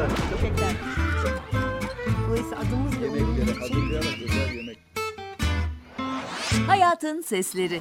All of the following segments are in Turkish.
Köpekler. Dolayısıyla adımız ve Yemeklere hazırlayarak güzel yemek. Hayatın Sesleri.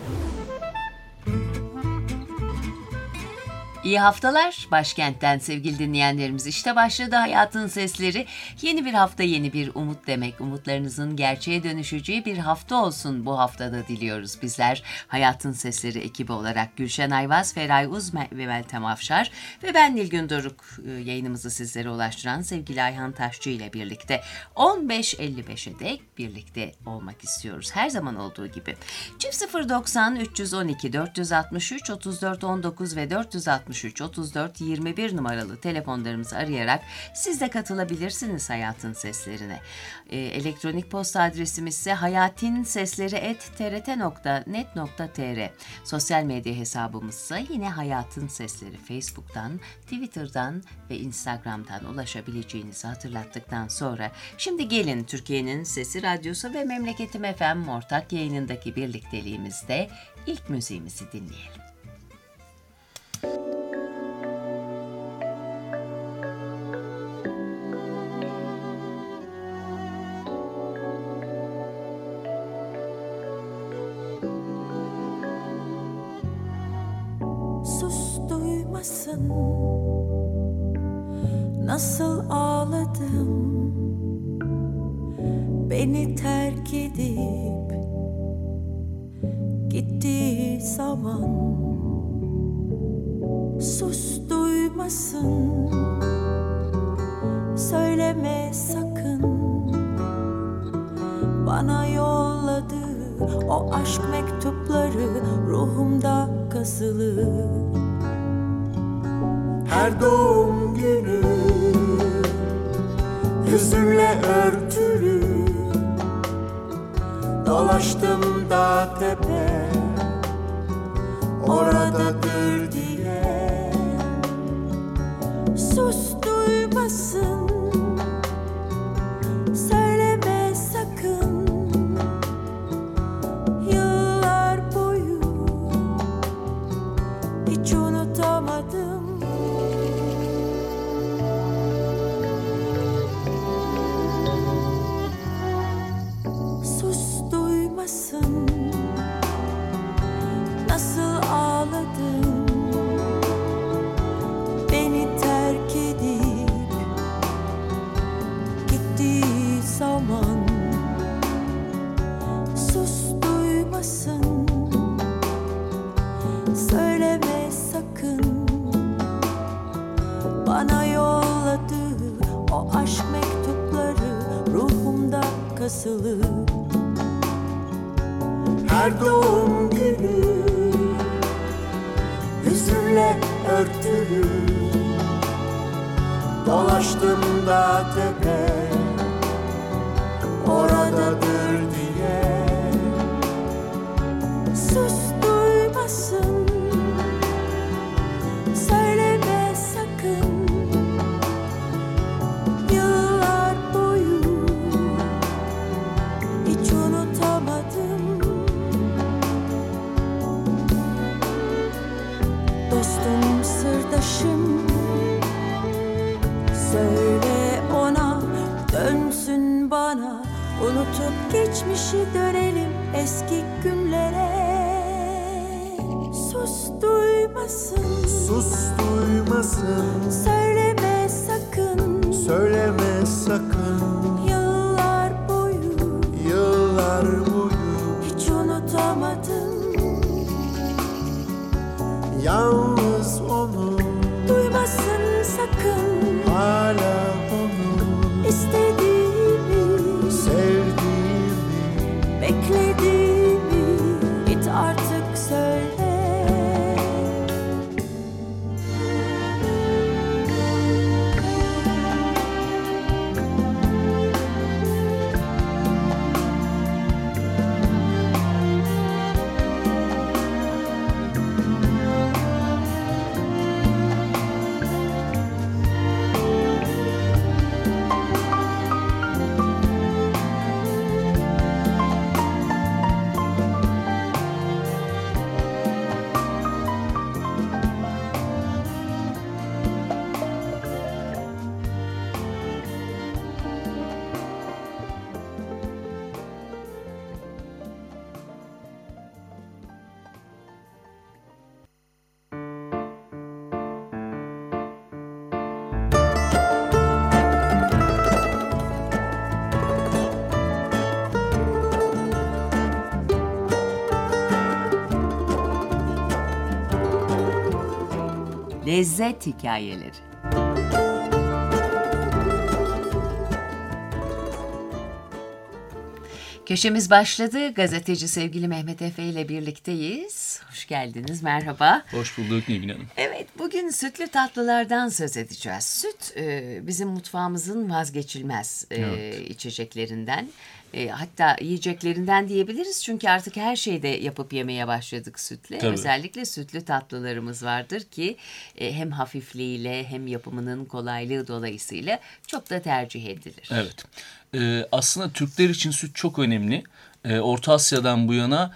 İyi haftalar başkentten sevgili dinleyenlerimiz. İşte başladı Hayatın Sesleri. Yeni bir hafta, yeni bir umut demek. Umutlarınızın gerçeğe dönüşeceği bir hafta olsun bu haftada diliyoruz bizler. Hayatın Sesleri ekibi olarak Gülşen Ayvaz, Feray Uz ve Meltem Afşar ve ben Nilgün Doruk yayınımızı sizlere ulaştıran sevgili Ayhan Taşçı ile birlikte 15.55'e dek birlikte olmak istiyoruz. Her zaman olduğu gibi. Çift 090 312 463 34 19 ve 463 34 21 numaralı telefonlarımızı arayarak siz de katılabilirsiniz Hayatın Seslerine. Elektronik posta adresimiz ise hayatinSesleri@trt.net.tr. Sosyal medya hesabımız ise yine Hayatın Sesleri. Facebook'tan, Twitter'dan ve Instagram'dan ulaşabileceğinizi hatırlattıktan sonra şimdi gelin Türkiye'nin Sesi Radyosu ve Memleketim FM ortak yayınındaki birlikteliğimizde ilk müziğimizi dinleyelim. Nasıl ağladım beni terk edip gittiği zaman. Sus, duymasın, söyleme sakın. Bana yolladığı o aşk mektupları ruhumda kazılı. Her doğum günü hüzünle örtülü, dolaştım dağ tepe, oradadır diye. Sus, duymasın, söyleme sakın. Yıllar boyu hiç unutamadım. Nasıl ağladım beni terk edip gittiği zaman. Sus, duymasın, söyleme sakın. Bana yolladığı o aşk mektupları ruhumda kasılı. Her doğum günü hüzünle örtülü, dolaştım dağ tepe, oradadır diye. Sus, duymasın, söyleme sakın. Yıllar boyu hiç unutamadım. Dostum, sırdaşım, söyle ona dönsün bana. Unutup geçmişi dönelim eski günlere. Sus, duymasın, sus, duymasın, söyleme sakın. söyleme sakın. Yıllar boyu, Yıllar boyu hiç unutamadım. yalnız onu, Duymasın sakın. hala onu İstediğimi, sevdiğimi, beklediğimi git artık söyle. Lezzet hikayeleri. Köşemiz başladı. Gazeteci sevgili Mehmet Efe ile birlikteyiz. Hoş geldiniz, merhaba. Hoş bulduk Nilgün Hanım. Evet, bugün sütlü tatlılardan söz edeceğiz. Süt bizim mutfağımızın vazgeçilmez içeceklerinden. Hatta yiyeceklerinden diyebiliriz. Çünkü artık her şeyde yapıp yemeye başladık sütle. Tabii. Özellikle sütlü tatlılarımız vardır ki hem hafifliğiyle hem yapımının kolaylığı dolayısıyla çok da tercih edilir. Evet. Aslında Türkler için süt çok önemli. Orta Asya'dan bu yana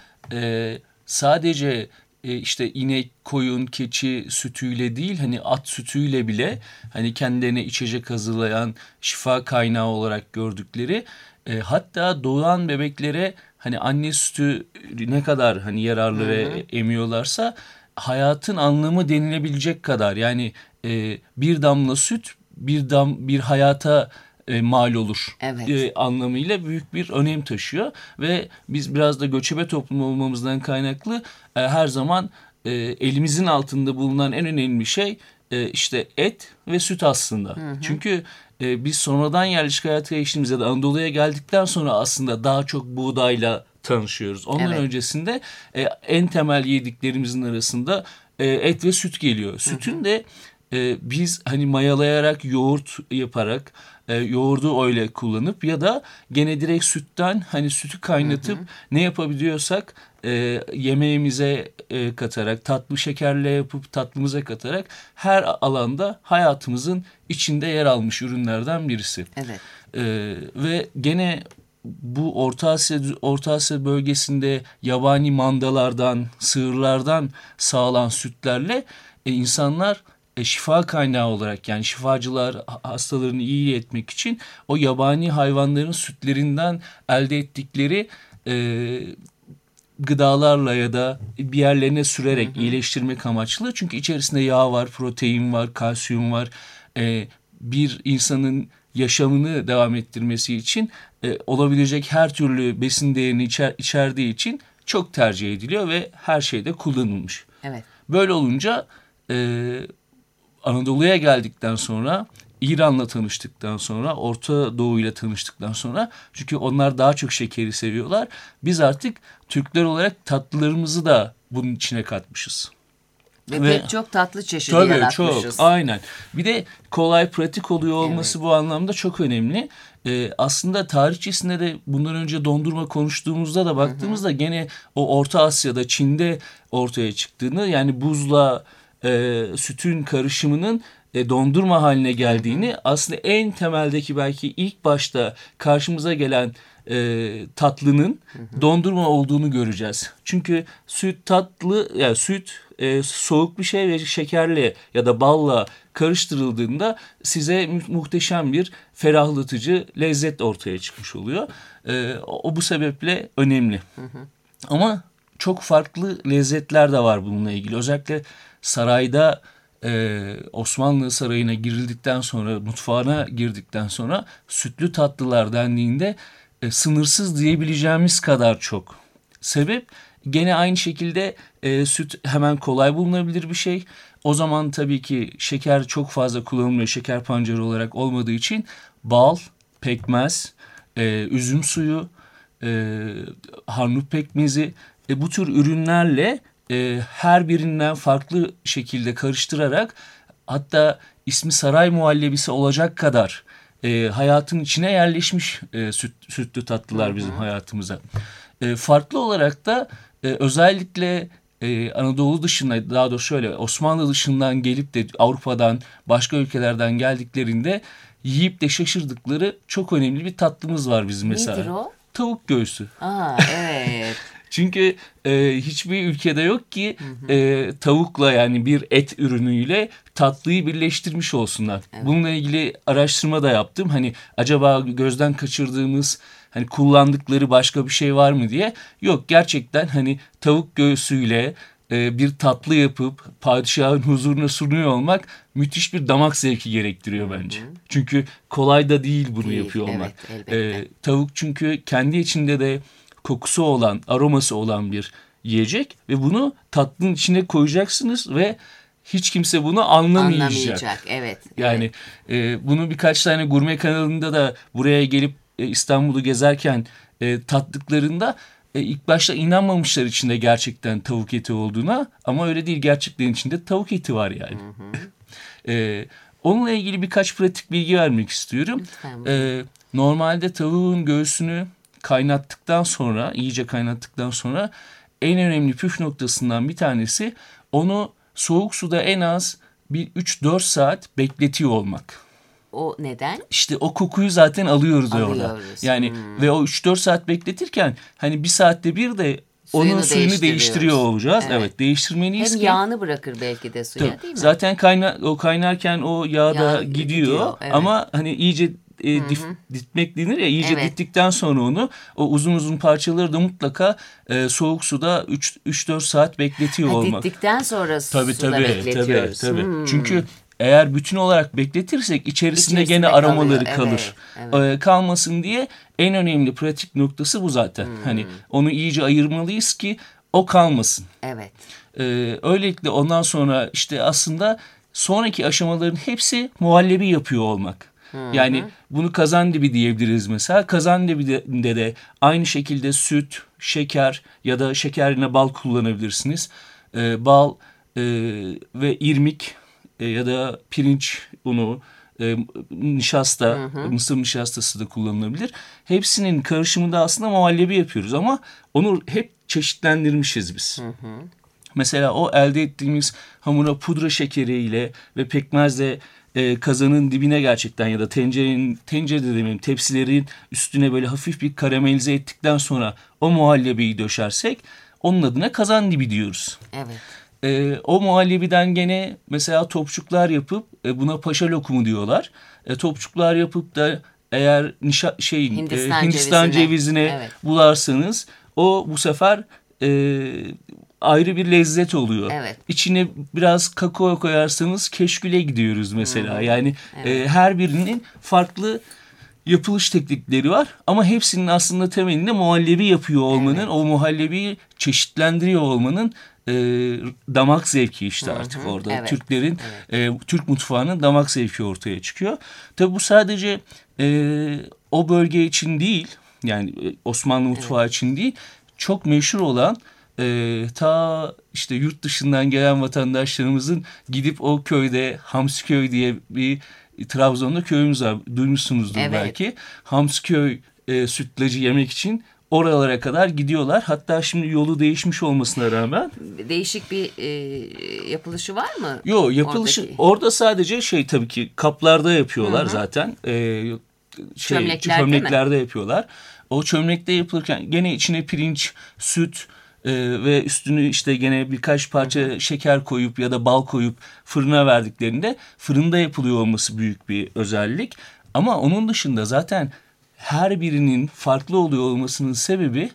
sadece işte inek, koyun, keçi sütüyle değil, hani at sütüyle bile hani kendilerine içecek hazırlayan, şifa kaynağı olarak gördükleri, hatta doğan bebeklere hani anne sütü ne kadar hani yararlı ve emiyorlarsa hayatın anlamı denilebilecek kadar, yani bir damla süt bir hayata mal olur Evet. anlamıyla büyük bir önem taşıyor ve biz biraz da göçebe toplum olmamızdan kaynaklı her zaman elimizin altında bulunan en önemli şey işte et ve süt aslında. Çünkü biz sonradan yerleşik hayata geçtiğimizde de Anadolu'ya geldikten sonra aslında daha çok buğdayla tanışıyoruz. Ondan Evet. öncesinde en temel yediklerimizin arasında et ve süt geliyor. Sütün de biz hani mayalayarak, yoğurt yaparak, yoğurdu öyle kullanıp ya da gene direkt sütten hani sütü kaynatıp ne yapabiliyorsak yemeğimize katarak, tatlı şekerle yapıp tatlımıza katarak her alanda hayatımızın içinde yer almış ürünlerden birisi. Evet. Ve gene bu Orta Asya bölgesinde yabani mandalardan, sığırlardan sağlanan sütlerle insanlar şifa kaynağı olarak, yani şifacılar hastalarını iyi etmek için o yabani hayvanların sütlerinden elde ettikleri gıdalarla ya da bir yerlerine sürerek iyileştirmek amaçlı. Çünkü içerisinde yağ var, protein var, kalsiyum var. Bir insanın yaşamını devam ettirmesi için olabilecek her türlü besin değerini içerdiği için çok tercih ediliyor ve her şeyde kullanılmış. Evet. Böyle olunca Anadolu'ya geldikten sonra, İran'la tanıştıktan sonra, Orta Doğu ile tanıştıktan sonra, çünkü onlar daha çok şekeri seviyorlar. Biz artık Türkler olarak tatlılarımızı da bunun içine katmışız. Ve pek çok tatlı çeşidi Tabii yaratmışız. çok, aynen. Bir de kolay, pratik oluyor olması bu anlamda çok önemli. Aslında tarihçesinde de bundan önce dondurma konuştuğumuzda da baktığımızda gene o Orta Asya'da, Çin'de ortaya çıktığını, yani buzla sütün karışımının dondurma haline geldiğini, aslında en temeldeki belki ilk başta karşımıza gelen tatlının dondurma olduğunu göreceğiz. Çünkü süt tatlı, yani süt soğuk bir şey ve şekerle ya da balla karıştırıldığında size muhteşem bir ferahlatıcı lezzet ortaya çıkmış oluyor. O bu sebeple önemli. Ama çok farklı lezzetler de var bununla ilgili. Özellikle sarayda, Osmanlı Sarayı'na girildikten sonra, mutfağına girdikten sonra sütlü tatlılar dendiğinde sınırsız diyebileceğimiz kadar çok. Sebep gene aynı şekilde süt hemen kolay bulunabilir bir şey. O zaman tabii ki şeker çok fazla kullanılmıyor, şeker pancarı olarak olmadığı için bal, pekmez, üzüm suyu, harnut pekmezi, bu tür ürünlerle her birinden farklı şekilde karıştırarak, hatta ismi saray muhallebisi olacak kadar hayatın içine yerleşmiş sütlü tatlılar bizim hayatımıza. Farklı olarak da özellikle Anadolu dışında, daha doğrusu şöyle, Osmanlı dışından gelip de Avrupa'dan, başka ülkelerden geldiklerinde yiyip de şaşırdıkları çok önemli bir tatlımız var bizim mesela. Nedir o? Tavuk göğsü. Aa, evet. Çünkü hiçbir ülkede yok ki tavukla, yani bir et ürünüyle tatlıyı birleştirmiş olsunlar. Evet. Bununla ilgili araştırma da yaptım. Hani acaba gözden kaçırdığımız, hani kullandıkları başka bir şey var mı diye. Yok, gerçekten hani tavuk göğsüyle bir tatlı yapıp padişahın huzuruna sunuyor olmak müthiş bir damak zevki gerektiriyor bence. Çünkü kolay da değil bunu yapıyor olmak. Evet, elbette. Tavuk çünkü kendi içinde de kokusu olan, aroması olan bir yiyecek ve bunu tatlının içine koyacaksınız ve hiç kimse bunu anlamayacak. Anlamayacak. Evet. Yani bunu birkaç tane gurme kanalında da buraya gelip İstanbul'u gezerken tattıklarında ilk başta inanmamışlar içinde gerçekten tavuk eti olduğuna, ama öyle değil, gerçekten içinde tavuk eti var yani. Onunla ilgili birkaç pratik bilgi vermek istiyorum. Normalde tavuğun göğsünü kaynattıktan sonra, iyice kaynattıktan sonra en önemli püf noktasından bir tanesi onu soğuk suda en az bir 3-4 saat bekletiyor olmak. O neden? İşte o kokuyu zaten alıyoruz orada. Yani ve o 3-4 saat bekletirken hani bir saatte bir de onun suyunu değiştiriyor olacağız. Evet, değiştirmeliyiz hem ki. yağını bırakır belki de suya, Tabii, değil mi? zaten o kaynarken o yağ da gidiyor. Evet. Ama hani iyice ditmek denir ya, iyice dittikten sonra onu, o uzun uzun parçaları da mutlaka soğuk suda 3-4 saat bekletiyor olmak. Dittikten sonra suda bekletiyoruz. Tabii. Çünkü eğer bütün olarak bekletirsek içerisinde gene aromaları kalır. Evet. Kalmasın diye en önemli pratik noktası bu zaten. Hani onu iyice ayırmalıyız ki o kalmasın. Evet. Öylelikle ondan sonra işte aslında sonraki aşamaların hepsi muhallebi yapıyor olmak. Yani bunu kazandibi diyebiliriz mesela. Kazandibide de aynı şekilde süt, şeker ya da şeker yerine bal kullanabilirsiniz. Bal ve irmik ya da pirinç unu, nişasta, mısır nişastası da kullanılabilir. Hepsinin karışımında aslında muhallebi yapıyoruz ama onu hep çeşitlendirmişiz biz. Mesela o elde ettiğimiz hamura pudra şekeriyle ve pekmezle kazanın dibine gerçekten ya da tencerede demeyeyim, tepsilerin üstüne böyle hafif bir karamelize ettikten sonra o muhallebiyi döşersek onun adına kazandibi diyoruz. Evet. O muhallebiden gene mesela topçuklar yapıp buna paşa lokumu diyorlar. Topçuklar yapıp da eğer Hindistan cevizine bularsanız o bu sefer ayrı bir lezzet oluyor. Evet. İçine biraz kakao koyarsanız keşküle gidiyoruz mesela. Yani her birinin farklı yapılış teknikleri var ama hepsinin aslında temelinde muhallebi yapıyor olmanın, o muhallebiyi çeşitlendiriyor olmanın damak zevki işte artık orada. Türklerin, Türk mutfağının damak zevki ortaya çıkıyor. Tabii bu sadece o bölge için değil, yani Osmanlı mutfağı için değil, çok meşhur olan ta işte yurt dışından gelen vatandaşlarımızın gidip o köyde, Hamsiköy diye bir Trabzon'da köyümüz var. Duymuşsunuzdur belki. Hamsiköy sütlacı yemek için oralara kadar gidiyorlar. Hatta şimdi yolu değişmiş olmasına rağmen. Değişik bir yapılışı var mı? Yok, yapılışı orada sadece tabii ki kaplarda yapıyorlar zaten. Çömleklerde yapıyorlar. O çömlekte yapılırken gene içine pirinç, süt ve üstünü işte gene birkaç parça şeker koyup ya da bal koyup fırına verdiklerinde fırında yapılıyor olması büyük bir özellik. Ama onun dışında zaten her birinin farklı oluyor olmasının sebebi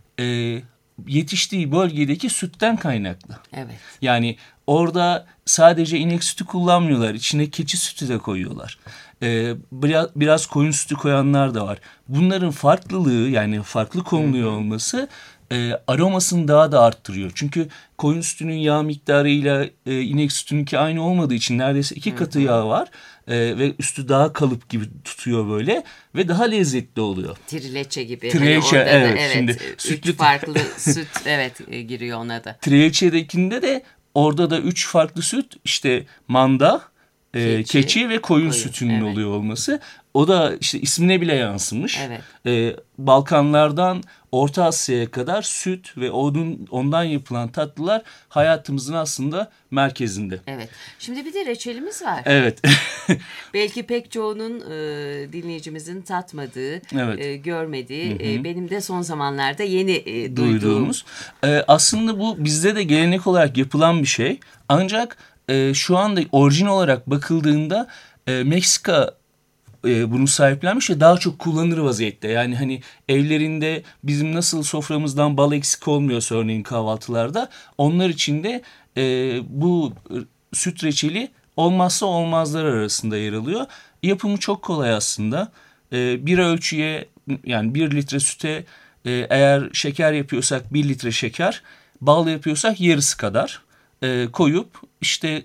yetiştiği bölgedeki sütten kaynaklı. Evet. Yani orada sadece inek sütü kullanmıyorlar. İçine keçi sütü de koyuyorlar. Biraz koyun sütü koyanlar da var. Bunların farklılığı, yani farklı konuluyor olması aromasını daha da arttırıyor. Çünkü koyun sütünün yağ miktarıyla inek sütününki aynı olmadığı için neredeyse 2 katı yağ var. Ve üstü daha kalıp gibi tutuyor böyle ve daha lezzetli oluyor. Trileçe gibi. Trileçe, hani evet. Şimdi sütlü farklı süt giriyor ona da. Trileçe'dekinde de orada da 3 farklı süt, işte manda, keçi ve koyun sütünün oluyor olması. O da işte ismine bile yansımış. Evet. Balkanlardan Orta Asya'ya kadar süt ve ondan yapılan tatlılar hayatımızın aslında merkezinde. Evet. Şimdi bir de reçelimiz var. Evet. Belki pek çoğunun dinleyicimizin tatmadığı, görmediği, benim de son zamanlarda yeni duyduğumuz. Aslında bu bizde de gelenek olarak yapılan bir şey. Ancak şu anda orijin olarak bakıldığında Meksika bunu sahiplenmiş ve daha çok kullanılır vaziyette. Yani hani evlerinde bizim nasıl soframızdan bal eksik olmuyorsa örneğin kahvaltılarda, onlar için de bu süt reçeli olmazsa olmazlar arasında yer alıyor. Yapımı çok kolay aslında. Bir ölçüye, yani 1 litre süte eğer şeker yapıyorsak 1 litre şeker, bal yapıyorsak yarısı kadar koyup işte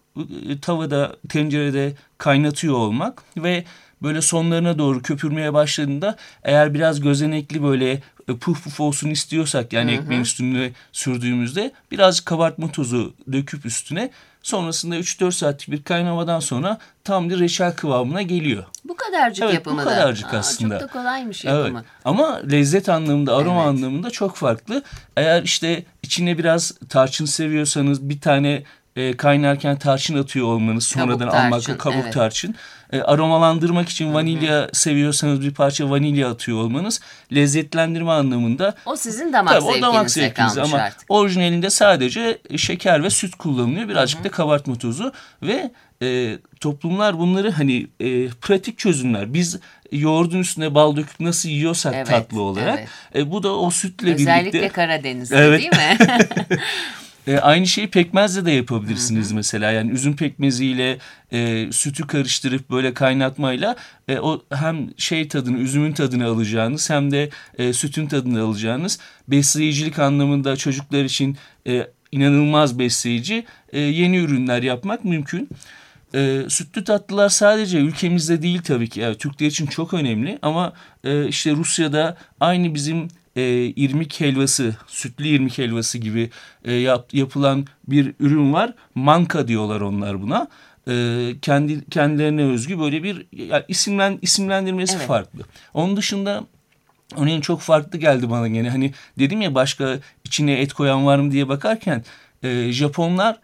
tavada, tencerede kaynatıyor olmak ve böyle sonlarına doğru köpürmeye başladığında eğer biraz gözenekli böyle puf puf olsun istiyorsak yani ekmeğin üstüne sürdüğümüzde birazcık kabartma tozu döküp üstüne sonrasında 3-4 saatlik bir kaynamadan sonra tam bir reçel kıvamına geliyor. Bu kadarcık Evet, yapımı bu da. kadarcık aslında. Çok da kolaymış Evet. yapımı. Ama lezzet anlamında, aroma Evet. anlamında çok farklı. Eğer işte içine biraz tarçın seviyorsanız bir tane kaynarken tarçın atıyor olmanız, sonradan almakla kabuk evet. tarçın. Aromalandırmak için vanilya seviyorsanız bir parça vanilya atıyor olmanız lezzetlendirme anlamında. O sizin damak Tabii o zevkinize damak zevkiniz kalmış ama artık. orijinalinde sadece şeker ve süt kullanılıyor. Birazcık da kabartma tozu ve toplumlar bunları hani pratik çözümler. Biz yoğurdun üstüne bal döküp nasıl yiyorsak Evet, tatlı olarak bu da o sütle Özellikle birlikte. Karadeniz'de Evet. değil mi? Aynı şeyi pekmezle de yapabilirsiniz mesela. Yani üzüm pekmeziyle sütü karıştırıp böyle kaynatmayla o hem şey tadını, üzümün tadını alacağınız hem de sütün tadını alacağınız besleyicilik anlamında çocuklar için inanılmaz besleyici yeni ürünler yapmak mümkün. Sütlü tatlılar sadece ülkemizde değil tabii ki. Yani Türkler için çok önemli ama işte Rusya'da aynı bizim irmik helvası, sütlü irmik helvası gibi yapılan bir ürün var. Manka diyorlar onlar buna. Kendilerine özgü böyle bir isimlendirmesi Evet. farklı. Onun dışında örneğin çok farklı geldi bana gene. Hani dedim ya başka içine et koyan var mı diye bakarken Japonlar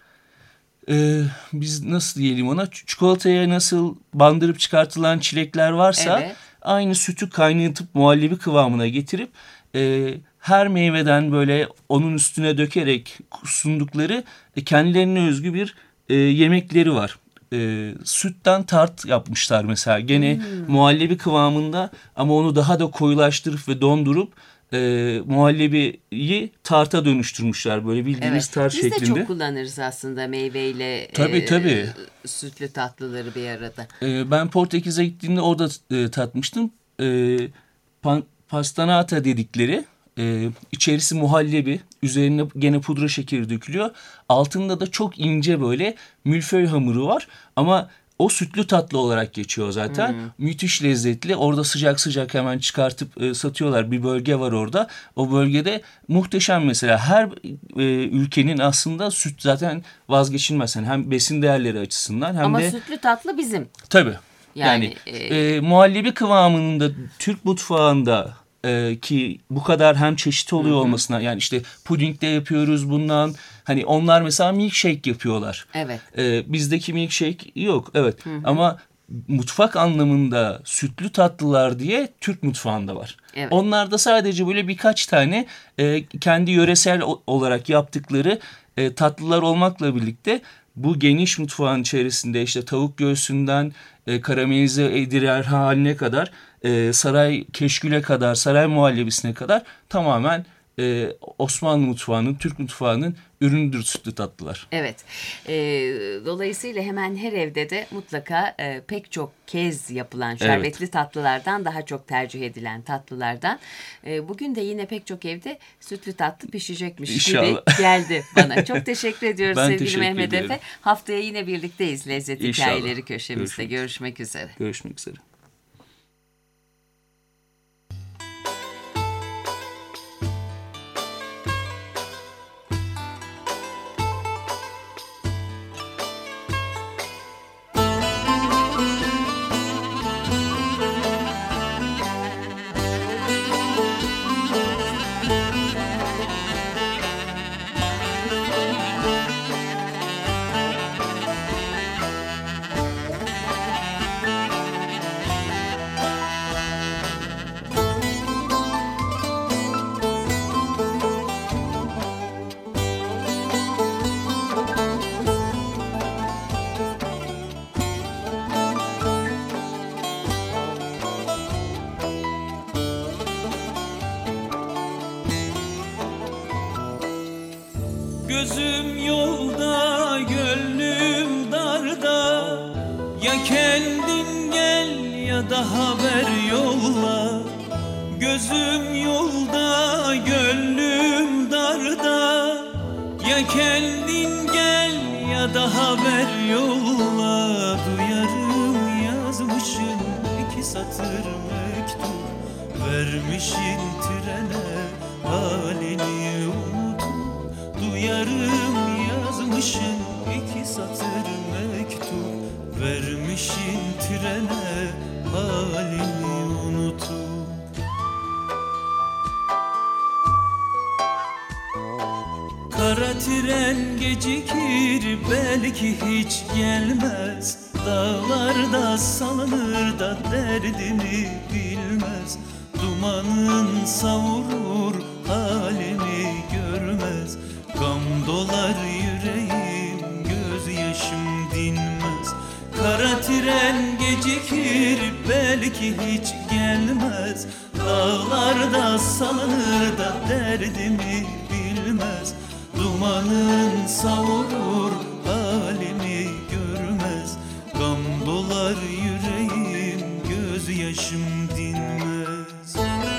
biz nasıl diyelim ona çikolataya nasıl bandırıp çıkartılan çilekler varsa Evet. aynı sütü kaynatıp muhallebi kıvamına getirip her meyveden böyle onun üstüne dökerek sundukları kendilerine özgü bir yemekleri var. Sütten tart yapmışlar mesela gene muhallebi kıvamında ama onu daha da koyulaştırıp ve dondurup muhallebiyi tarta dönüştürmüşler böyle bildiğiniz tart Biz şeklinde. de çok kullanırız aslında meyveyle Tabii. sütlü tatlıları bir arada. Ben Portekiz'e gittiğimde orada tatmıştım. Pastanata dedikleri içerisi muhallebi, üzerine gene pudra şekeri dökülüyor. Altında da çok ince böyle milföy hamuru var ama o sütlü tatlı olarak geçiyor zaten. Müthiş lezzetli. Orada sıcak sıcak hemen çıkartıp satıyorlar. Bir bölge var orada. O bölgede muhteşem mesela. Her ülkenin aslında süt zaten vazgeçilmez. Yani hem besin değerleri açısından hem Ama de... sütlü tatlı bizim. Tabii. Yani, Muhallebi kıvamında Türk mutfağında ki bu kadar hem çeşit oluyor olmasına yani işte puding de yapıyoruz bundan. Hani onlar mesela milkshake yapıyorlar. Evet. Bizdeki milkshake yok. Evet. Ama mutfak anlamında sütlü tatlılar diye Türk mutfağında var. Evet. Onlarda sadece böyle birkaç tane kendi yöresel olarak yaptıkları tatlılar olmakla birlikte bu geniş mutfağın içerisinde işte tavuk göğsünden karamelize edilir haline kadar saray keşküle kadar, saray muhallebisine kadar tamamen Osmanlı mutfağının, Türk mutfağının ürünüdür sütlü tatlılar. Evet. Dolayısıyla hemen her evde de mutlaka pek çok kez yapılan şerbetli tatlılardan daha çok tercih edilen tatlılardan. Bugün de yine pek çok evde sütlü tatlı pişecekmiş İnşallah. gibi geldi bana. Çok teşekkür ediyoruz Ben sevgili teşekkür Mehmet ederim. Efe. Haftaya yine birlikteyiz Lezzet İnşallah. Hikayeleri köşemizde. Görüşmek üzere. Görüşmek üzere. Gözüm yolda, gönlüm darda. Ya kendin gel ya da haber yolla. Gözüm yolda, gönlüm darda. Ya kendin gel ya ya da haber yolla. Duyarım yazmışın 2 satır mektup, vermişin trene halini unutup. Duyarım yazmışın 2 satır mektup, vermişin trene halini unutup. Kara tren gecikir, belki hiç gelmez. Dağlarda salınır da derdini bilmez. Dumanın savurur, halimi görmez. Gam dolar yüreğim, gözyaşım dinmez. Kara tren gecikir, belki hiç gelmez. Dağlarda salınır da derdimi bilmez. Dumanın savurur, halimi görmez. Gam dolar yüreğim, gözyaşım dinmez.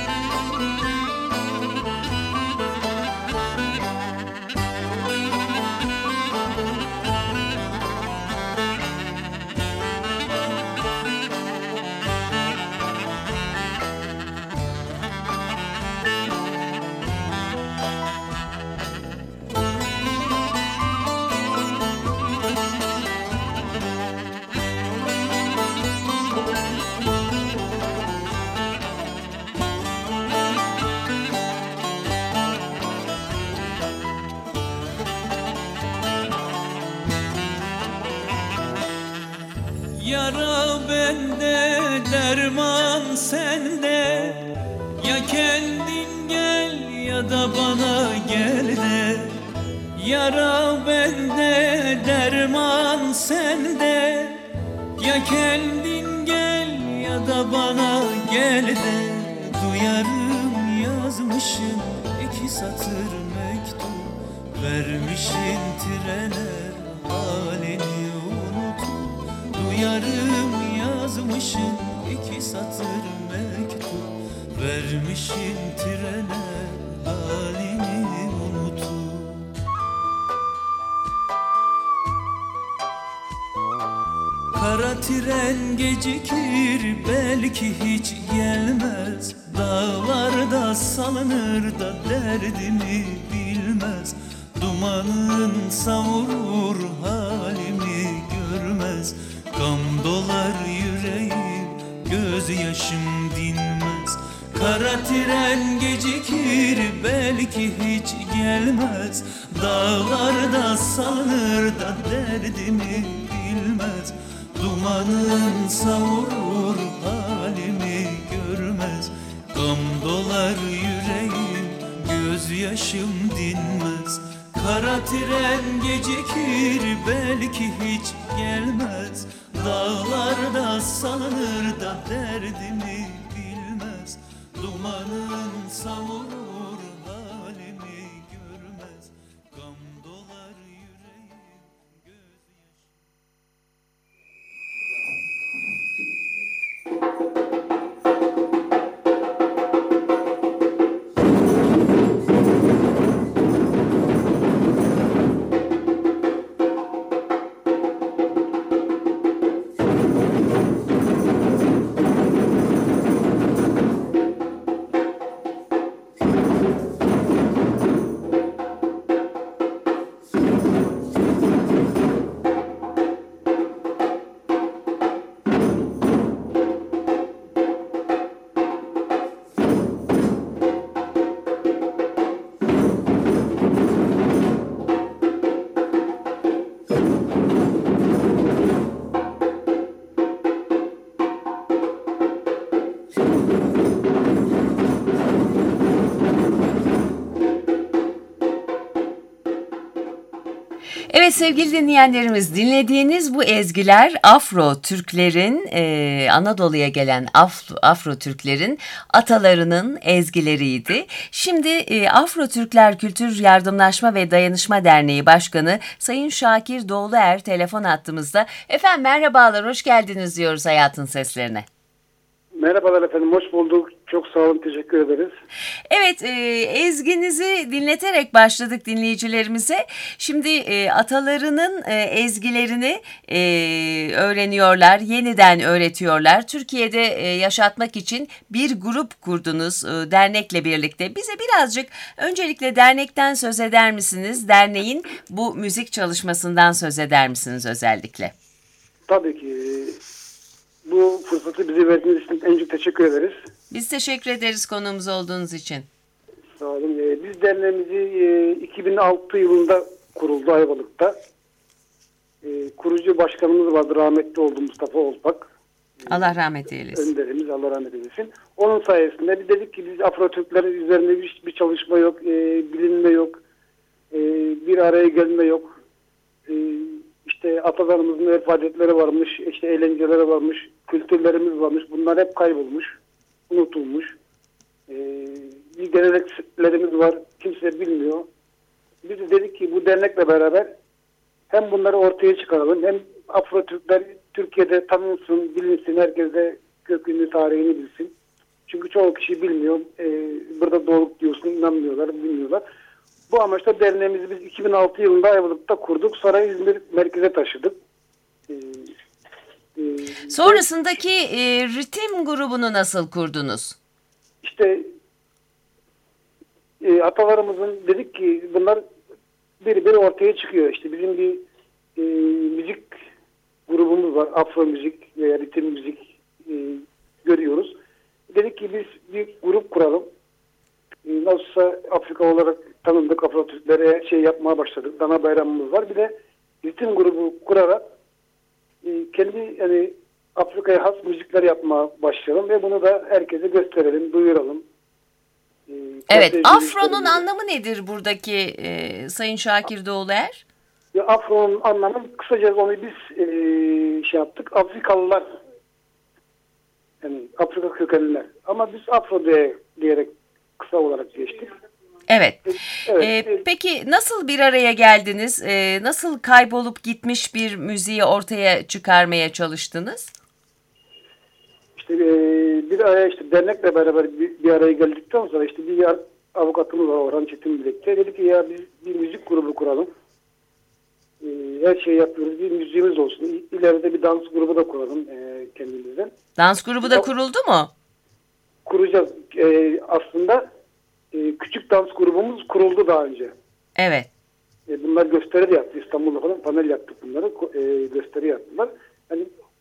Yara bende, derman sende. Ya kendin gel ya da bana gel de. Yara bende, derman sende. Ya kendin gel ya da bana gel de. Duyarım yazmışın 2 satır mektup, vermişin trene halini unutup. Duyarım yazmışın 2 satır mektup, vermişin trene halini unutup. Kara tren gecikir, belki hiç gelmez. Dağlarda salınır da derdimi bilmez. Dumanın savurur, halimi görmez. Gam dolar yüreğim, gözyaşım dinmez. Kara tren gecikir, belki hiç gelmez. Dağlarda salınır da derdimi bilmez. Dumanın savurur, halimi görmez. Gam dolar yüreğim, gözyaşım dinmez. Kara tren gecikir, belki hiç gelmez. Dağlarda salınır da derdimi bilmez. Dumanın savurur, halimi görmez. Gam dolar yüreğim, gözyaşım. Evet sevgili dinleyenlerimiz, dinlediğiniz bu ezgiler Afro Türklerin, Anadolu'ya gelen Afro Türklerin atalarının ezgileriydi. Şimdi Afro Türkler Kültür Yardımlaşma ve Dayanışma Derneği Başkanı Sayın Şakir Doğuluer telefon hattımızda. Efendim merhabalar, hoş geldiniz diyoruz Hayatın Seslerine. Merhabalar efendim, hoş bulduk. Çok sağ olun, teşekkür ederiz. Evet, ezginizi dinleterek başladık dinleyicilerimize. Şimdi atalarının ezgilerini öğreniyorlar, yeniden öğretiyorlar. Türkiye'de yaşatmak için bir grup kurdunuz dernekle birlikte. Bize birazcık öncelikle dernekten söz eder misiniz? Derneğin bu müzik çalışmasından söz eder misiniz özellikle? Tabii ki. Bu fırsatı bize verdiğiniz için en çok teşekkür ederiz. Biz teşekkür ederiz konuğumuz olduğunuz için. Sağ olun. Biz derneğimizi 2006 yılında kuruldu Ayvalık'ta. Kurucu başkanımız vardı, rahmetli oldu Mustafa Ozbak. Allah rahmet eylesin. Önderimiz, Allah rahmet eylesin. Onun sayesinde biz dedik ki biz Afro-Türkler üzerinde bir çalışma yok, bilinme yok, bir araya gelme yok. İşte atalarımızın örf adetleri varmış, işte eğlenceleri varmış, kültürlerimiz varmış. Bunlar hep kaybolmuş, unutulmuş. Bir geleneklerimiz var, kimse bilmiyor. Biz de dedik ki bu dernekle beraber hem bunları ortaya çıkaralım, hem Afro-Türkler Türkiye'de tanınsın, bilinsin, herkes de kökünü, tarihini bilsin. Çünkü çoğu kişi bilmiyor. Burada doğruluk diyorsun, inanmıyorlar, bilmiyorlar. Bu amaçla derneğimizi biz 2006 yılında Ayvalık'ta kurduk. Sonra İzmir merkeze taşıdık. Sonrasındaki ritim grubunu nasıl kurdunuz? İşte atalarımızın dedik ki bunlar biri ortaya çıkıyor. İşte bizim bir müzik grubumuz var. Afro müzik veya ritim müzik görüyoruz. Dedik ki biz bir grup kuralım. Nasılsa Afrika olarak tanındık, Afro-Türklere yapmaya başladık. Dana bayramımız var. Bir de ritim grubu kurarak kendi Afrika'ya has müzikler yapmaya başlayalım ve bunu da herkese gösterelim, duyuralım. Evet, Afro'nun anlamı nedir buradaki Sayın Şakir Doğuluer? Afro'nun anlamı, kısaca onu biz yaptık. Afrikalılar, yani Afrika kökenliler. Ama biz Afro diyerek kısa olarak geçtik. Evet. Evet. Peki nasıl bir araya geldiniz? Nasıl kaybolup gitmiş bir müziği ortaya çıkarmaya çalıştınız? İşte bir araya dernekle beraber bir araya geldikten sonra bir avukatımız var, Orhan Çetin birlikte. Dedik ki ya biz bir müzik grubu kuralım. Her şeyi yapıyoruz. Bir müziğimiz olsun. İleride bir dans grubu da kuralım kendimizden. Dans grubu da kuruldu mu? Kuracağız. Aslında küçük dans grubumuz kuruldu daha önce. Evet. Bunlar gösteri de yaptı. İstanbul'da falan panel yaptık bunları. Gösteri yaptılar. Yani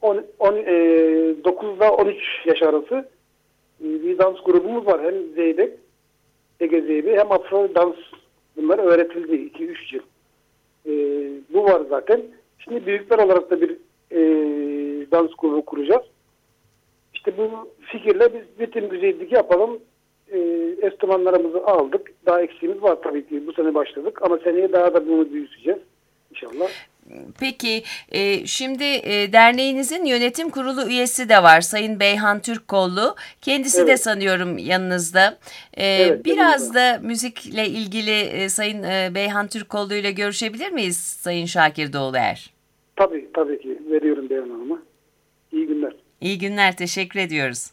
9 ile 13 yaş arası bir dans grubumuz var. Hem Zeybek, Ege Zeybi, hem Afro dans, bunlar öğretildi 2-3 yıl. Bu var zaten. Şimdi büyükler olarak da bir dans grubu kuracağız. İşte bu fikirle biz ritim düzeydeki yapalım. Enstrümanlarımızı aldık. Daha eksiğimiz var tabii ki. Bu sene başladık ama seneye daha da bunu büyüteceğiz inşallah. Peki şimdi derneğinizin yönetim kurulu üyesi de var, Sayın Beyhan Türkkollu. Kendisi Evet. de sanıyorum yanınızda. Evet, biraz da müzikle ilgili Sayın Beyhan Türkkollu ile görüşebilir miyiz Sayın Şakir Doğuluer? Tabii ki veriyorum Beyhan Hanım'a. İyi günler. İyi günler, teşekkür ediyoruz.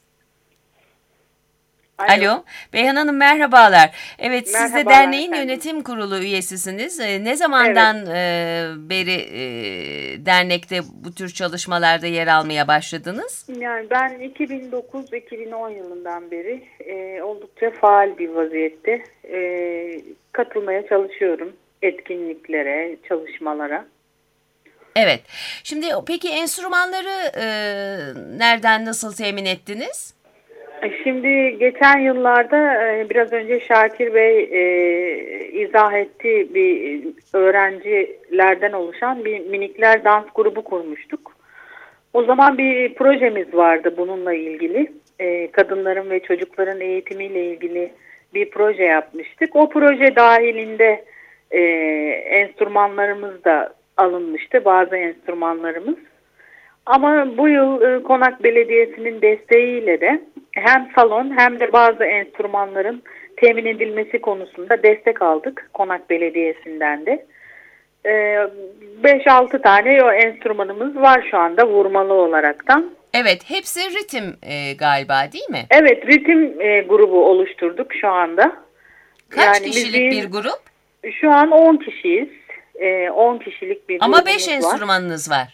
Alo, Beyhan Hanım merhabalar. Evet, siz de Merhabalar derneğin efendim. yönetim kurulu üyesisiniz. Ne zamandan beri dernekte bu tür çalışmalarda yer almaya başladınız? Yani ben 2009-2010 yılından beri oldukça faal bir vaziyette katılmaya çalışıyorum etkinliklere, çalışmalara. Evet. Şimdi peki enstrümanları nereden, nasıl temin ettiniz? Şimdi geçen yıllarda biraz önce Şakir Bey izah etti, bir öğrencilerden oluşan bir minikler dans grubu kurmuştuk. O zaman bir projemiz vardı bununla ilgili. Kadınların ve çocukların eğitimiyle ilgili bir proje yapmıştık. O proje dahilinde enstrümanlarımız da alınmıştı, bazı enstrümanlarımız. Ama bu yıl Konak Belediyesi'nin desteğiyle de hem salon hem de bazı enstrümanların temin edilmesi konusunda destek aldık Konak Belediyesi'nden de. 5-6 tane o enstrümanımız var şu anda vurmalı olaraktan. Evet, hepsi ritim galiba değil mi? Evet, ritim grubu oluşturduk şu anda. Kaç kişilik müziğin, bir grup? Şu an 10 kişiyiz. 10 kişilik bir Ama grubumuz 5 var. enstrümanınız var.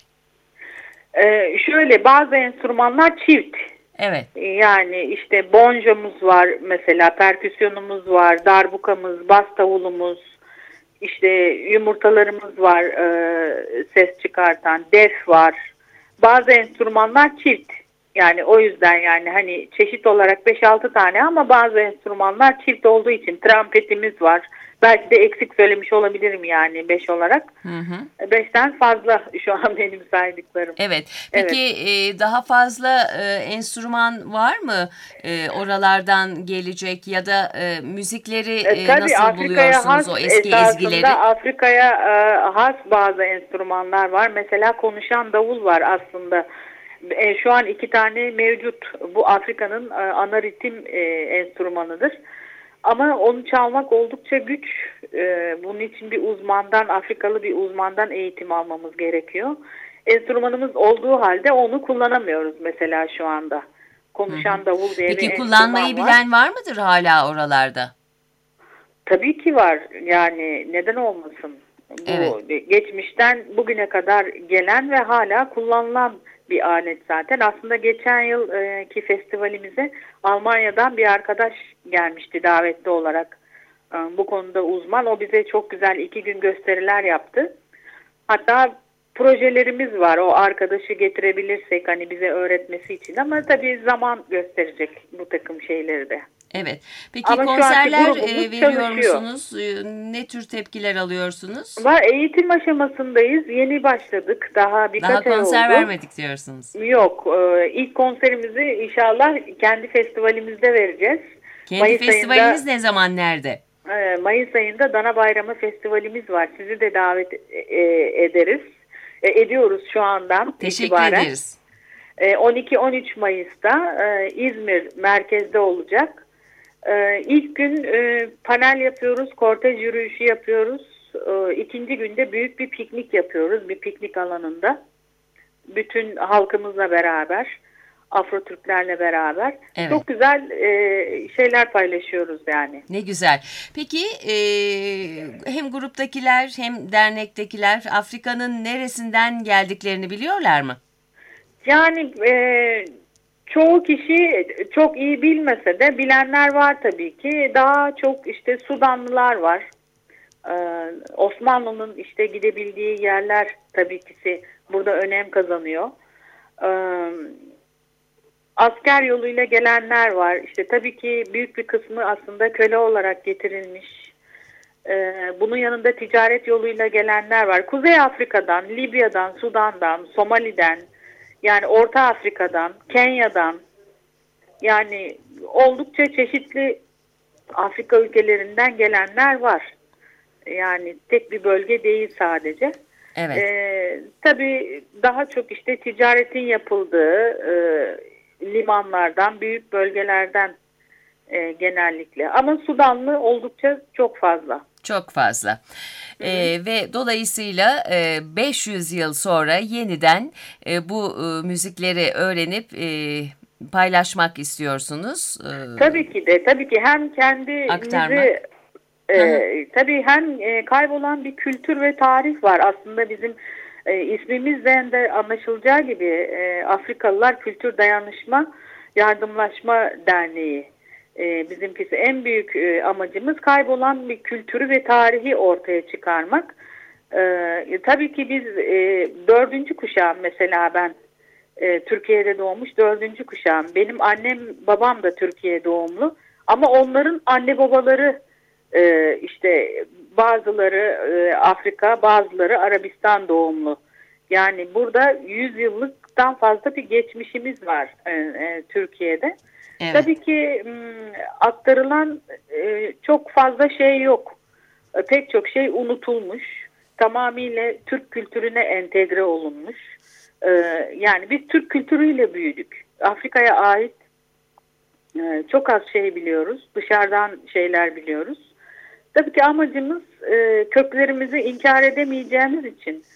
Şöyle, bazı enstrümanlar çift. Evet. Yani işte bonjomuz var mesela, perküsyonumuz var, darbukamız, bas davulumuz, işte yumurtalarımız var, ses çıkartan, def var. Bazı enstrümanlar çift. Yani o yüzden yani hani çeşit olarak 5-6 tane ama bazı enstrümanlar çift olduğu için trompetimiz var. Belki de eksik söylemiş olabilirim yani 5 olarak. 5'ten fazla şu an benim saydıklarım. Evet. Peki daha fazla enstrüman var mı oralardan gelecek ya da müzikleri Tabii nasıl buluyorsunuz o eski ezgileri? Afrika'ya has bazı enstrümanlar var. Mesela konuşan davul var aslında. Şu an 2 tane mevcut. Bu Afrika'nın ana ritim enstrümanıdır. Ama onu çalmak oldukça güç. Bunun için bir uzmandan, Afrikalı bir uzmandan eğitim almamız gerekiyor. Enstrümanımız olduğu halde onu kullanamıyoruz mesela şu anda. Konuşan davul diye Peki bir kullanmayı enstrüman var. bilen var mıdır hala oralarda? Tabii ki var. Yani neden olmasın? Bu geçmişten bugüne kadar gelen ve hala kullanılan bir alet zaten. Aslında geçen yılki festivalimize Almanya'dan bir arkadaş gelmişti davetli olarak. Bu konuda uzman. O bize çok güzel 2 gün gösteriler yaptı. Hatta projelerimiz var. O arkadaşı getirebilirsek hani bize öğretmesi için, ama tabii zaman gösterecek bu takım şeyleri de. Evet. Peki Ama şu anki konserler grubumuz veriyor çalışıyor. musunuz? Ne tür tepkiler alıyorsunuz? Var, eğitim aşamasındayız. Yeni başladık. Daha birkaç Daha ay oldu. konser vermedik diyorsunuz. Yok. İlk konserimizi inşallah kendi festivalimizde vereceğiz. Kendi Mayıs festivaliniz ne zaman, nerede? Mayıs ayında Dana Bayramı Festivalimiz var. Sizi de davet ederiz. Ediyoruz şu andan Teşekkür itibaren. ederiz. 12-13 Mayıs'ta İzmir merkezde olacak. İlk gün panel yapıyoruz, kortej yürüyüşü yapıyoruz. İkinci günde büyük bir piknik yapıyoruz, bir piknik alanında. Bütün halkımızla beraber, Afro Türklerle beraber. Evet. Çok güzel şeyler paylaşıyoruz yani. Ne güzel. Peki hem gruptakiler hem dernektekiler Afrika'nın neresinden geldiklerini biliyorlar mı? Yani çoğu kişi çok iyi bilmese de bilenler var tabii ki. Daha çok işte Sudanlılar var. Osmanlı'nın işte gidebildiği yerler tabii ki burada önem kazanıyor. Asker yoluyla gelenler var. İşte tabii ki büyük bir kısmı aslında köle olarak getirilmiş. Bunun yanında ticaret yoluyla gelenler var. Kuzey Afrika'dan, Libya'dan, Sudan'dan, Somali'den, yani Orta Afrika'dan, Kenya'dan, yani oldukça çeşitli Afrika ülkelerinden gelenler var. Yani tek bir bölge değil sadece. Evet. Tabii daha çok işte ticaretin yapıldığı limanlardan, büyük bölgelerden genellikle. Ama Sudanlı oldukça çok fazla. Çok fazla. Ve dolayısıyla 500 yıl sonra yeniden bu müzikleri öğrenip paylaşmak istiyorsunuz. Tabii ki de. Tabii ki hem kendimizi tabii hem kaybolan bir kültür ve tarih var. Aslında bizim ismimizden de anlaşılacağı gibi Afrikalılar Kültür Dayanışma Yardımlaşma Derneği. Bizimkisi en büyük amacımız kaybolan bir kültürü ve tarihi ortaya çıkarmak. Tabii ki biz 4. kuşağım, mesela ben Türkiye'de doğmuş 4. kuşağım. Benim annem babam da Türkiye doğumlu ama onların anne babaları işte bazıları Afrika, bazıları Arabistan doğumlu. Yani burada 100 yıllıktan fazla bir geçmişimiz var Türkiye'de. Evet. Tabii ki aktarılan çok fazla şey yok. Pek çok şey unutulmuş. Tamamıyla Türk kültürüne entegre olunmuş. Yani biz Türk kültürüyle büyüdük. Afrika'ya ait çok az şey biliyoruz. Dışarıdan şeyler biliyoruz. Tabii ki amacımız köklerimizi inkar edemeyeceğimiz için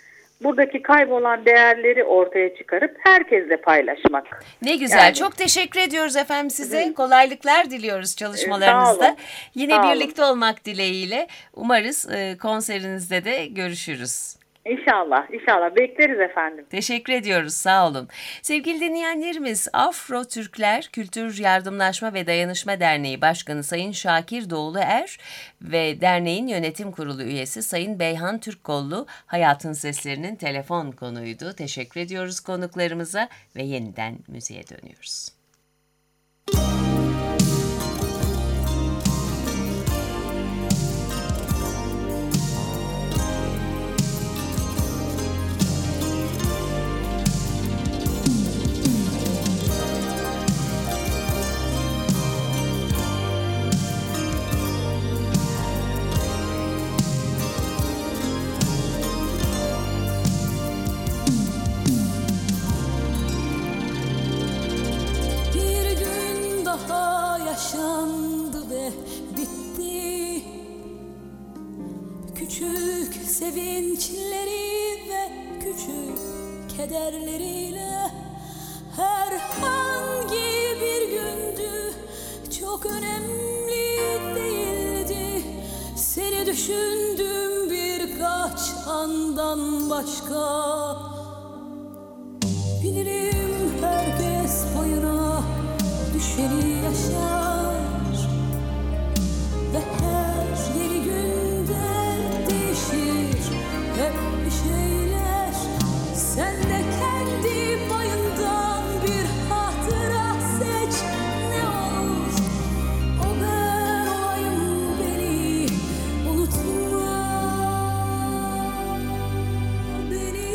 buradaki kaybolan değerleri ortaya çıkarıp herkesle paylaşmak. Ne güzel. Yani. Çok teşekkür ediyoruz efendim size. Kolaylıklar diliyoruz çalışmalarınızda. Sağ olun. Yine Sağ olun. birlikte olmak dileğiyle. Umarız konserinizde de görüşürüz. İnşallah, inşallah. Bekleriz efendim. Teşekkür ediyoruz. Sağ olun. Sevgili dinleyenlerimiz, Afro Türkler Kültür Yardımlaşma ve Dayanışma Derneği Başkanı Sayın Şakir Doğulu Er ve derneğin yönetim kurulu üyesi Sayın Beyhan Türkkollu Hayatın Seslerinin telefon konuğuydu. Teşekkür ediyoruz konuklarımıza ve yeniden müziğe dönüyoruz. Bir gün daha yaşandı ve bitti. Küçük sevinçleri ve küçük kederleriyle herhangi bir gündü, çok önemli değildi. Seni düşündüm birkaç andan başka. Bilirim herkes payına düşeni yaşar ve her yeni günde değişir hep bir şeyler. Sen de kendi payından bir hatıra seç, ne olur o ben olayım, beni unutma. Beni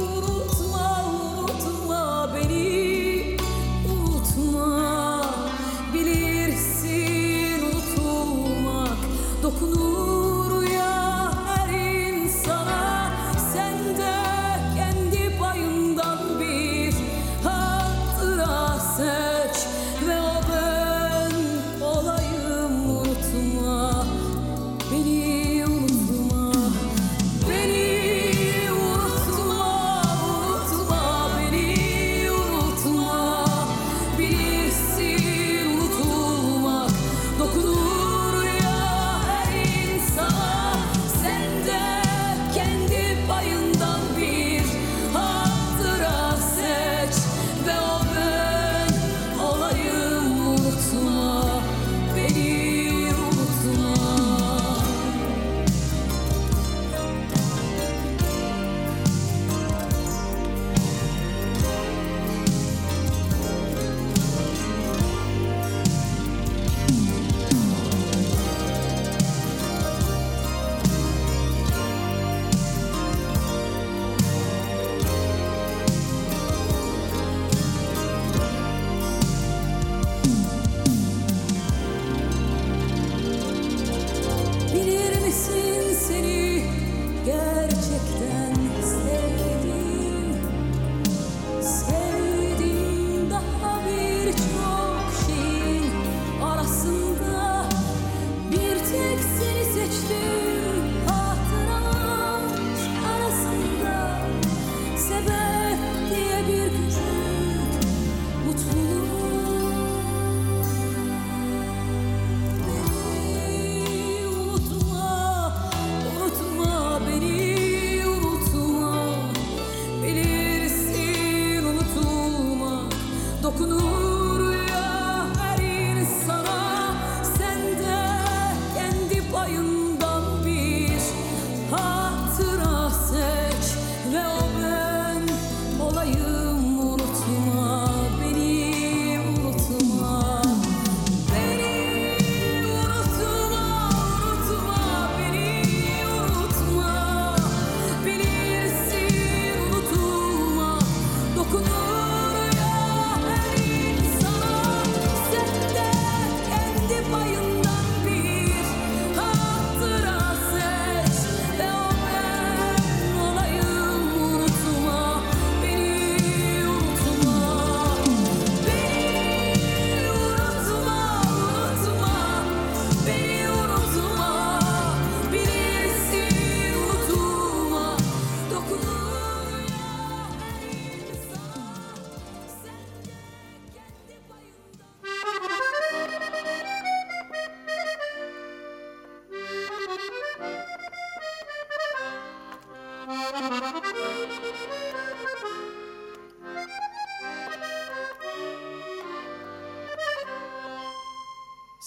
unutma, unutma beni, unutma.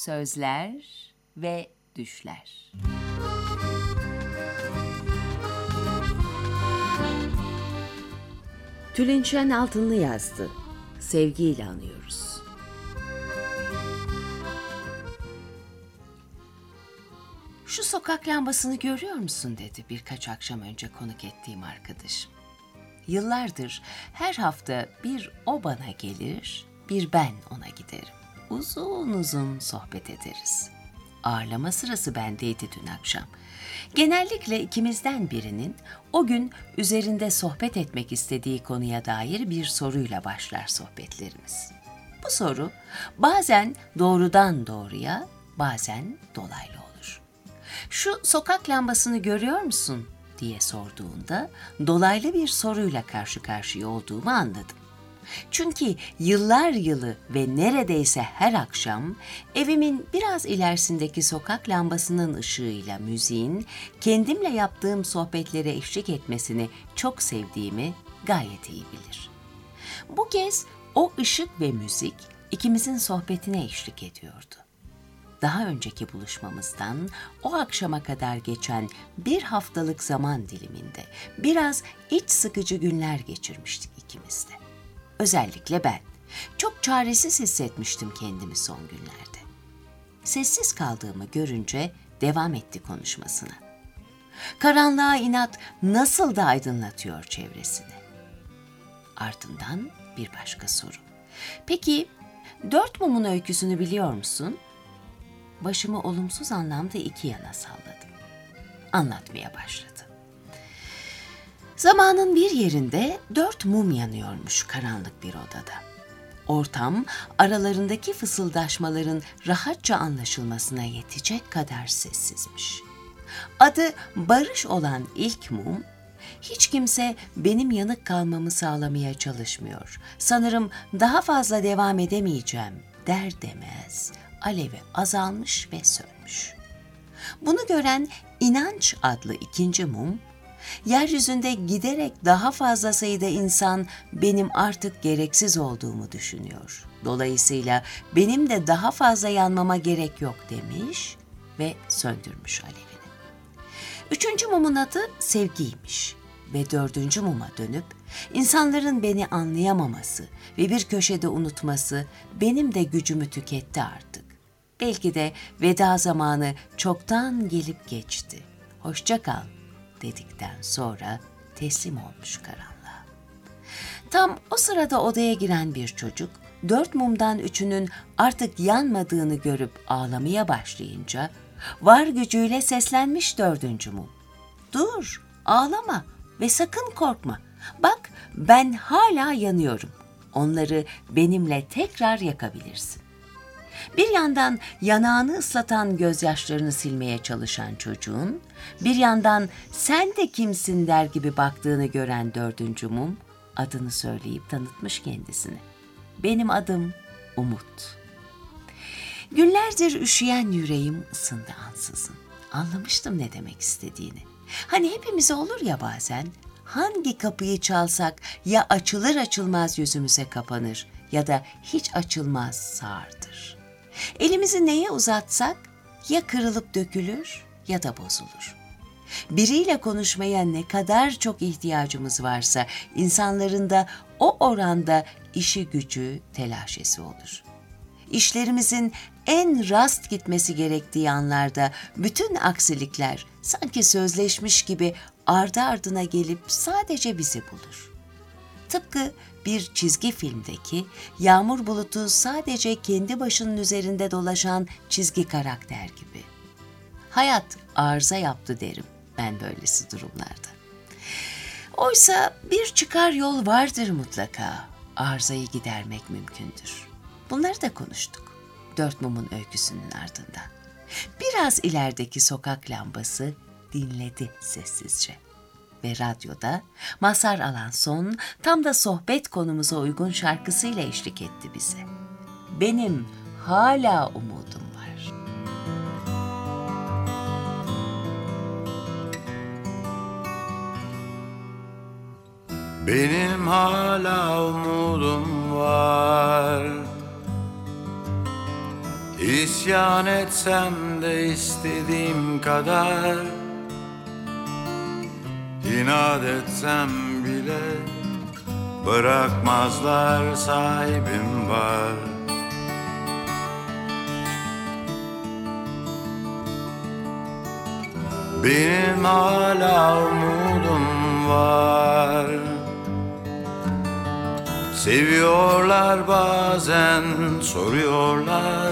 sözler ve düşler. Tülinçen Altınlı yazdı. Sevgiyle anıyoruz. Şu sokak lambasını görüyor musun dedi birkaç akşam önce konuk ettiğim arkadaşım. Yıllardır her hafta bir o bana gelir, bir ben ona giderim. Uzun uzun sohbet ederiz. Ağırlama sırası bendeydi dün akşam. Genellikle ikimizden birinin o gün üzerinde sohbet etmek istediği konuya dair bir soruyla başlar sohbetlerimiz. Bu soru bazen doğrudan doğruya, bazen dolaylı olur. Şu sokak lambasını görüyor musun diye sorduğunda dolaylı bir soruyla karşı karşıya olduğumu anladım. Çünkü yıllar yılı ve neredeyse her akşam evimin biraz ilerisindeki sokak lambasının ışığıyla müziğin kendimle yaptığım sohbetlere eşlik etmesini çok sevdiğimi gayet iyi bilir. Bu kez o ışık ve müzik ikimizin sohbetine eşlik ediyordu. Daha önceki buluşmamızdan o akşama kadar geçen bir haftalık zaman diliminde biraz iç sıkıcı günler geçirmiştik ikimiz de. Özellikle ben. Çok çaresiz hissetmiştim kendimi son günlerde. Sessiz kaldığımı görünce devam etti konuşmasına. Karanlığa inat nasıl da aydınlatıyor çevresini. Ardından bir başka soru. Peki 4 mumun öyküsünü biliyor musun? Başımı olumsuz anlamda iki yana salladım. Anlatmaya başladı. Zamanın bir yerinde 4 mum yanıyormuş karanlık bir odada. Ortam aralarındaki fısıldaşmaların rahatça anlaşılmasına yetecek kadar sessizmiş. Adı Barış olan ilk mum, hiç kimse benim yanık kalmamı sağlamaya çalışmıyor. Sanırım daha fazla devam edemeyeceğim der demez alevi azalmış ve sönmüş. Bunu gören İnanç adlı ikinci mum, yeryüzünde giderek daha fazla sayıda insan benim artık gereksiz olduğumu düşünüyor. Dolayısıyla benim de daha fazla yanmama gerek yok demiş ve söndürmüş alevini. 3. mumun adı Sevgiymiş ve 4. muma dönüp insanların beni anlayamaması ve bir köşede unutması benim de gücümü tüketti artık. Belki de veda zamanı çoktan gelip geçti. Hoşça kal dedikten sonra teslim olmuş karanlığa. Tam o sırada odaya giren bir çocuk 4 mumdan 3'ünün artık yanmadığını görüp ağlamaya başlayınca var gücüyle seslenmiş 4. mum. Dur, ağlama ve sakın korkma. Bak ben hala yanıyorum. Onları benimle tekrar yakabilirsin. Bir yandan yanağını ıslatan gözyaşlarını silmeye çalışan çocuğun, bir yandan sen de kimsin der gibi baktığını gören 4. mum, adını söyleyip tanıtmış kendisini. Benim adım Umut. Günlerdir üşüyen yüreğim ısındı ansızın. Anlamıştım ne demek istediğini. Hani hepimize olur ya bazen, hangi kapıyı çalsak ya açılır açılmaz yüzümüze kapanır ya da hiç açılmaz sağırdır. Elimizi neye uzatsak ya kırılıp dökülür ya da bozulur. Biriyle konuşmaya ne kadar çok ihtiyacımız varsa insanların da o oranda işi gücü telaşesi olur. İşlerimizin en rast gitmesi gerektiği anlarda bütün aksilikler sanki sözleşmiş gibi ardı ardına gelip sadece bizi bulur. Tıpkı bir çizgi filmdeki yağmur bulutu sadece kendi başının üzerinde dolaşan çizgi karakter gibi. Hayat arıza yaptı derim ben böylesi durumlarda. Oysa bir çıkar yol vardır mutlaka. Arızayı gidermek mümkündür. Bunları da konuştuk 4 mumun öyküsünün ardından. Biraz ilerideki sokak lambası dinledi sessizce. Ve radyoda Mazhar Alanson tam da sohbet konumuza uygun şarkısıyla eşlik etti bize. Benim hala umudum var. Benim hala umudum var. İsyan etsem de istediğim kadar, İnat etsem bile bırakmazlar, sahibim var. Benim hala umudum var. Seviyorlar bazen, soruyorlar.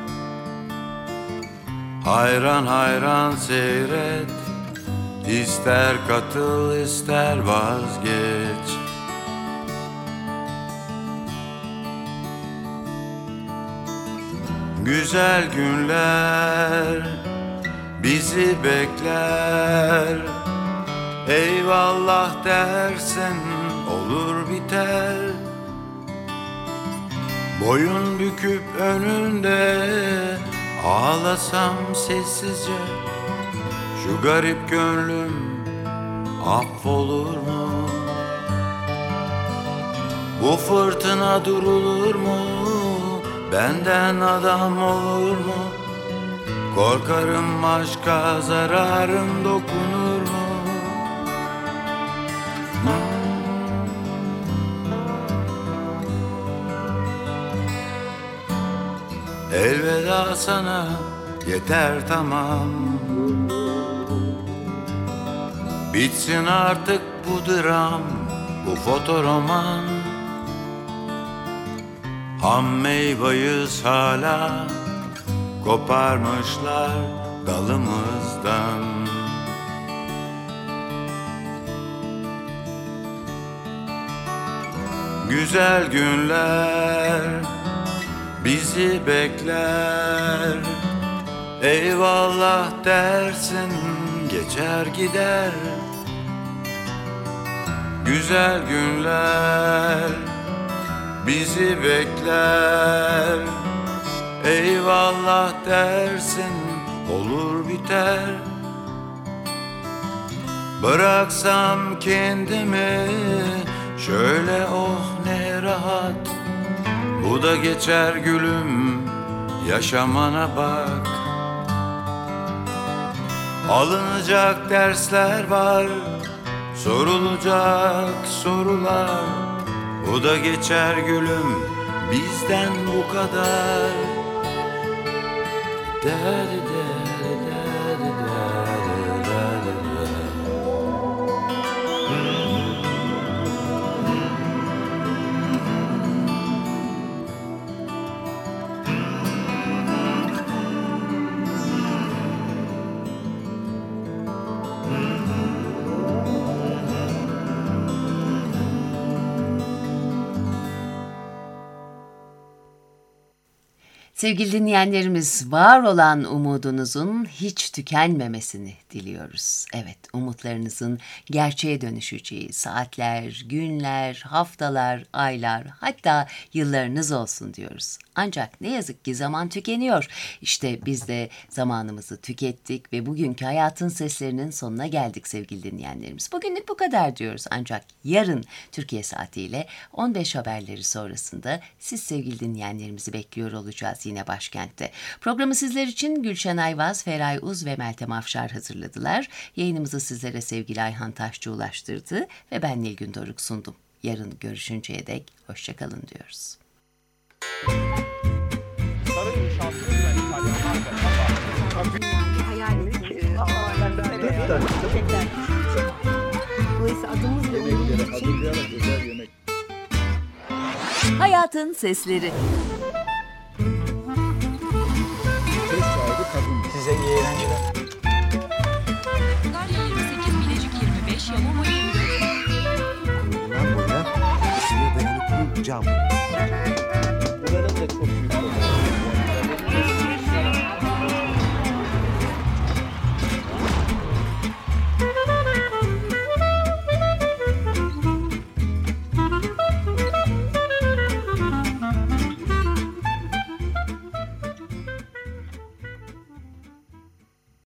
Hayran hayran seyret, İster katıl ister vazgeç. Güzel günler bizi bekler. Eyvallah dersen olur biter. Boyun büküp önünde ağlasam sessizce, şu garip gönlüm affolur mu? Bu fırtına durulur mu? Benden adam olur mu? Korkarım aşka zararım dokunur mu? Elveda sana, yeter tamam. Bitsin artık bu dram, bu fotoroman. Ham meyveyiz hala, koparmışlar dalımızdan. Güzel günler bizi bekler. Eyvallah dersin, geçer gider. Güzel günler bizi bekler. Eyvallah dersin, olur biter. Bıraksam kendimi şöyle, oh ne rahat. Bu da geçer gülüm, yaşamana bak. Alınacak dersler var, sorulacak sorular. Bu da geçer gülüm, bizden bu kadar. Sevgili dinleyenlerimiz, var olan umudunuzun hiç tükenmemesini diliyoruz. Evet, umutlarınızın gerçeğe dönüşeceği saatler, günler, haftalar, aylar, hatta yıllarınız olsun diyoruz. Ancak ne yazık ki zaman tükeniyor. İşte biz de zamanımızı tükettik ve bugünkü Hayatın Seslerinin sonuna geldik sevgili dinleyenlerimiz. Bugünlük bu kadar diyoruz. Ancak yarın Türkiye saatiyle 15 haberleri sonrasında siz sevgili dinleyenlerimizi bekliyor olacağız yine başkentte. Programı sizler için Gülşen Ayvaz, Feray Uz ve Meltem Afşar hazırladılar. Yayınımızı sizlere sevgili Ayhan Taşçı ulaştırdı ve ben Nilgün Doruk sundum. Yarın görüşünceye dek hoşçakalın diyoruz. Hayatın Sesleri. Size iyi eğlenceler. Darya 28, Bilecik 25, Yalova 24. Bundan boyuna ısıya dayanıklı cam.